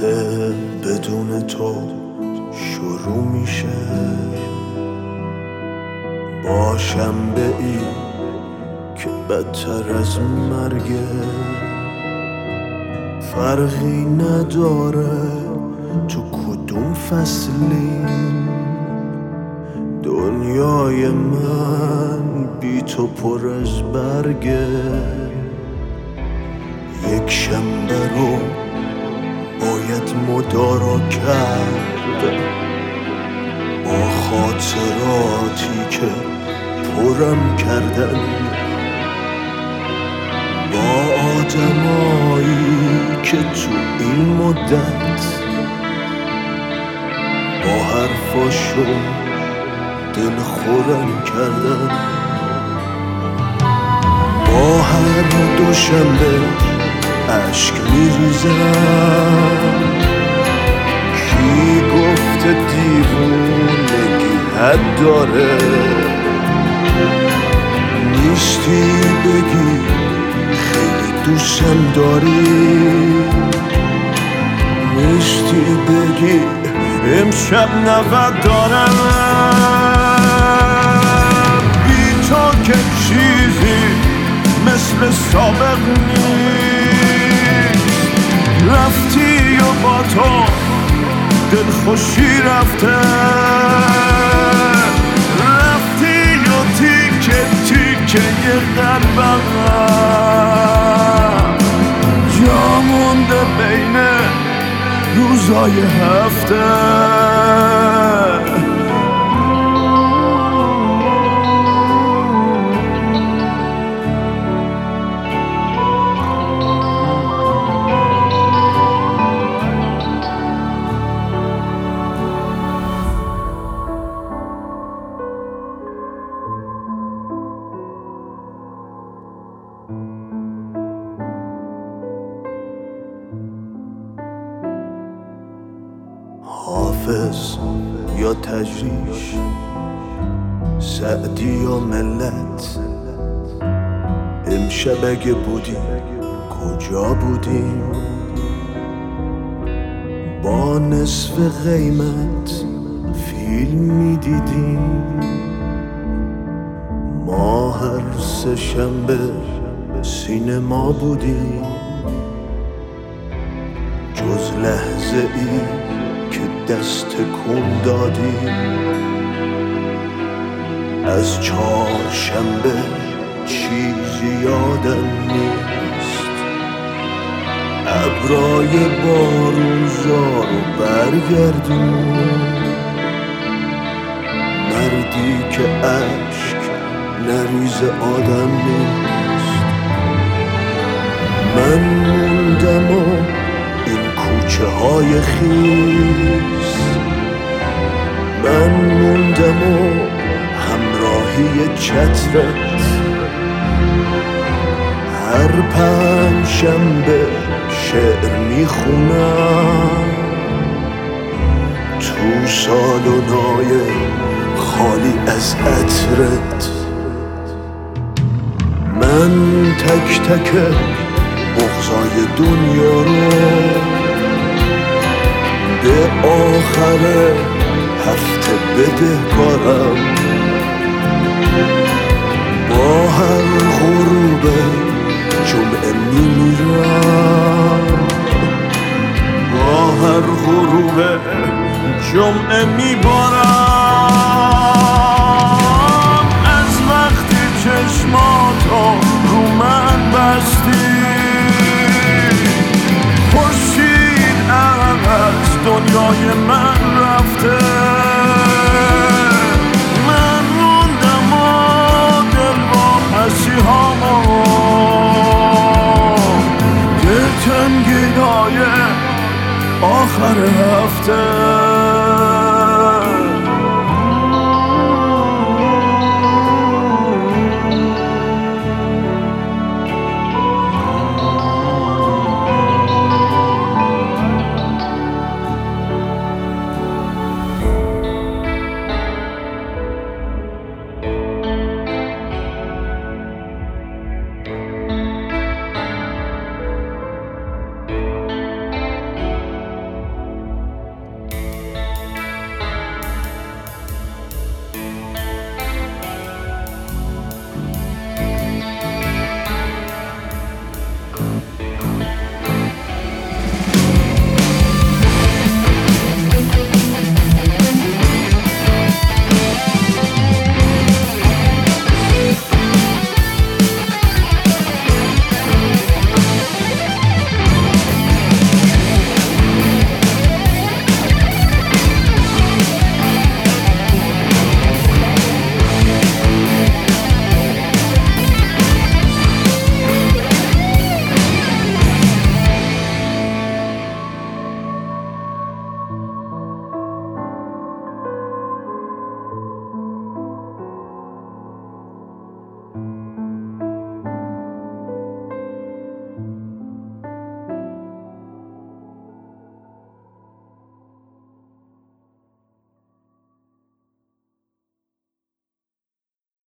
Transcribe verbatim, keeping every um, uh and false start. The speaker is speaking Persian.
هفته بدون تو شروع میشه با شنبه ای که بدتر از مرگه. فرقی نداره تو کدوم فصلی، دنیای من بی تو پر از برگه. یک شنبه رو باید مدارا کرد با خاطراتی که پرم کردن، با آدمایی که تو این مدت با حرفاشون دل خورم کردن. با هر دوشنبه عشق میریزم، کی گفته دیوونگی حد داره؟ نیستی بگی خیلی دوستم داری، نیستی بگی امشب نود دارم. بی تو که چیزی مثل سابق نیست، رفتی و با تو دلخوشی رفته، رفتی و تیکه تیکه یه قلبم جا مونده بین روزای هفته. حافظ یا تجریش، سعدی یا ملت، امشب اگه بودیم کجا بودیم؟ با نصف قیمت فیلم میدیدیم، ما هر سه شنبه سینما بودیم. جز لحظه ای که دست کن دادیم، از چهارشنبه چیزی یادم نیست. ابرای بارونزار رو برگردون، مردی که عشق نریز آدم نیست. من موندم و این کوچه های خیس، من موندم و همراهی چترت. هر پنج شنبه شعر میخونم تو سالنای خالی از عطرت. من تک تک بغضای دنیا رو به آخر هفته بدهکارم. با هر غروب جمعه میمیرم، با هر غروب جمعه میبارم. از وقتی چشماتو رو من بستی، خورشید از دنیای من رفته. من موندم و دل واپسی هامو دل تنگیدای آخر هفته.